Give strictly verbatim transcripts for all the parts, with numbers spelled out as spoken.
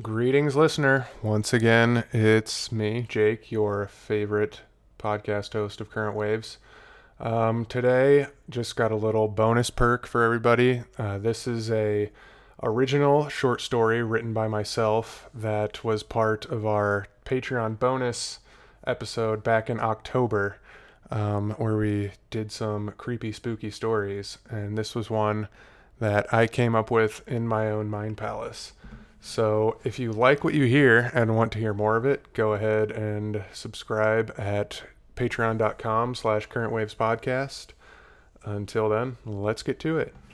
Greetings, listener. Once again, it's me, Jake, your favorite podcast host of Current Waves. Um, today, just got a little bonus perk for everybody. Uh, this is a original short story written by myself that was part of our Patreon bonus episode back in October, um, where we did some creepy, spooky stories. And this was one that I came up with in my own mind palace. So if you like what you hear and want to hear more of it, go ahead and subscribe at patreon.com slash current waves podcast. Until then, let's get to it.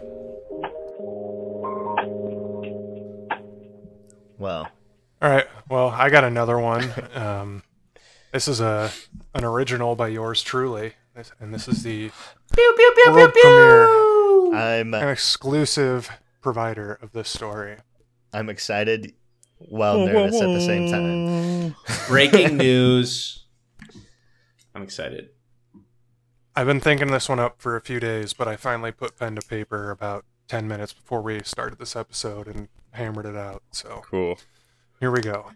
Well. All right. Well, I got another one. Um, this is a an original by yours truly. And this is the pew, pew, pew, world pew, pew. premiere, I'm an exclusive provider of this story. I'm excited while nervous at the same time. Breaking news. I'm excited. I've been thinking this one up for a few days, but I finally put pen to paper about ten minutes before we started this episode and hammered it out. So cool. Here we go.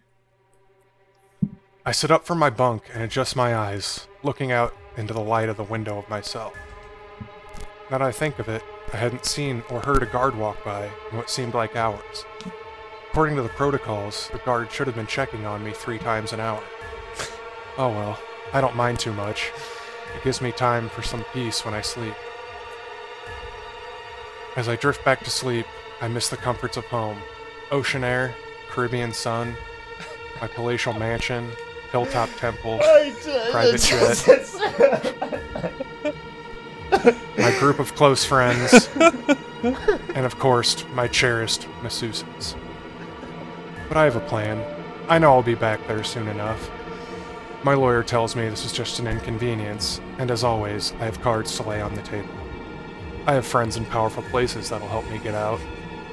I sit up from my bunk and adjust my eyes, looking out into the light of the window of my cell. Now that I think of it, I hadn't seen or heard a guard walk by in what seemed like hours. According to the protocols, the guard should have been checking on me three times an hour. Oh well, I don't mind too much. It gives me time for some peace when I sleep. As I drift back to sleep, I miss the comforts of home. Ocean air, Caribbean sun, my palatial mansion, hilltop temple, private jet, my group of close friends, and of course, my cherished masseuses. But I have a plan. I know I'll be back there soon enough. My lawyer tells me this is just an inconvenience, and as always, I have cards to lay on the table. I have friends in powerful places that'll help me get out.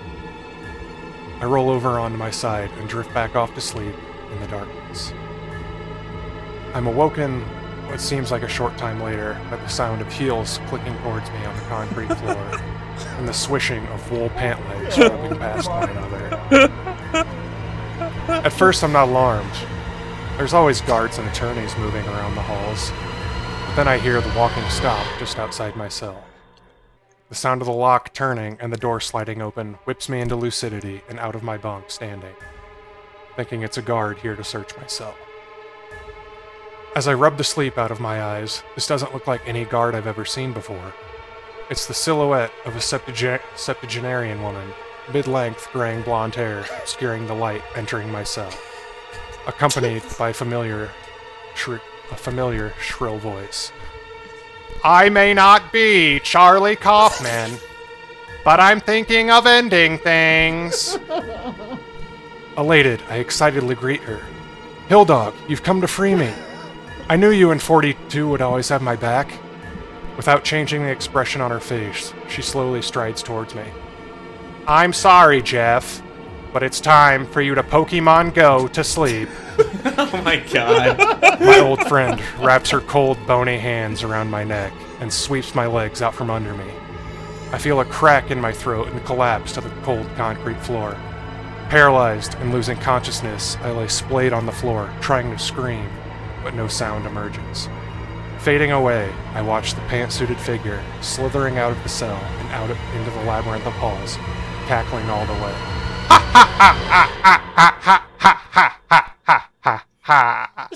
I roll over onto my side and drift back off to sleep in the darkness. I'm awoken what seems like a short time later by the sound of heels clicking towards me on the concrete floor and the swishing of wool pant legs rubbing past one another. At first, I'm not alarmed. There's always guards and attorneys moving around the halls, but then I hear the walking stop just outside my cell. The sound of the lock turning and the door sliding open whips me into lucidity and out of my bunk standing, thinking it's a guard here to search my cell. As I rub the sleep out of my eyes, this doesn't look like any guard I've ever seen before. It's the silhouette of a septuage- septuagenarian woman, mid-length graying blonde hair obscuring the light entering my cell, accompanied by familiar, shri- a familiar shrill voice. I may not be Charlie Kaufman, but I'm thinking of ending things. Elated, I excitedly greet her. Hilldog, you've come to free me. I knew you and forty-two would always have my back. Without changing the expression on her face, she slowly strides towards me. I'm sorry, Jeff, but it's time for you to Pokemon Go to sleep. Oh my god. My old friend wraps her cold, bony hands around my neck and sweeps my legs out from under me. I feel a crack in my throat and collapse to the cold concrete floor. Paralyzed and losing consciousness, I lay splayed on the floor, trying to scream, but no sound emerges. Fading away, I watch the pantsuited figure slithering out of the cell and out into the labyrinth of halls, cackling all the way. Ha ha ha ha ha ha ha ha ha ha ha.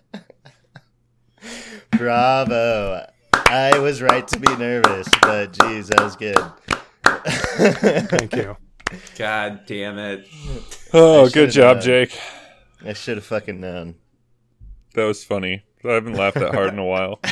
Bravo. I was right to be nervous, but geez, that was good. Thank you. God damn it. Oh, I good job, known. Jake. I should have fucking known. That was funny. I haven't laughed that hard in a while.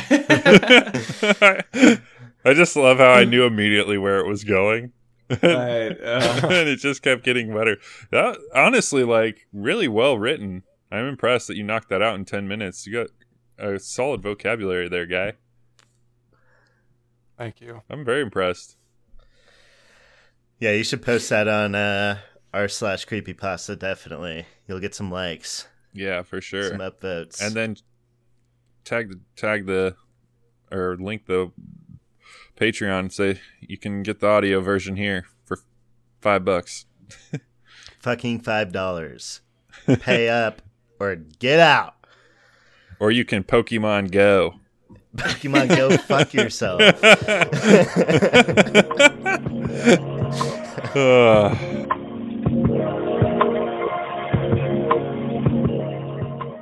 I just love how I knew immediately where it was going. Right, uh, And it just kept getting better. That honestly, like, really well written. I'm impressed that you knocked that out in ten minutes. You got a solid vocabulary there, guy. Thank you. I'm very impressed. Yeah, you should post that on uh, r slash creepypasta, definitely. You'll get some likes. Yeah, for sure. Some upvotes. And then tag the tag the or link the Patreon and say you can get the audio version here for five bucks. fucking five dollars. Pay up or get out. Or you can Pokemon Go. Pokemon Go, fuck yourself. Uh,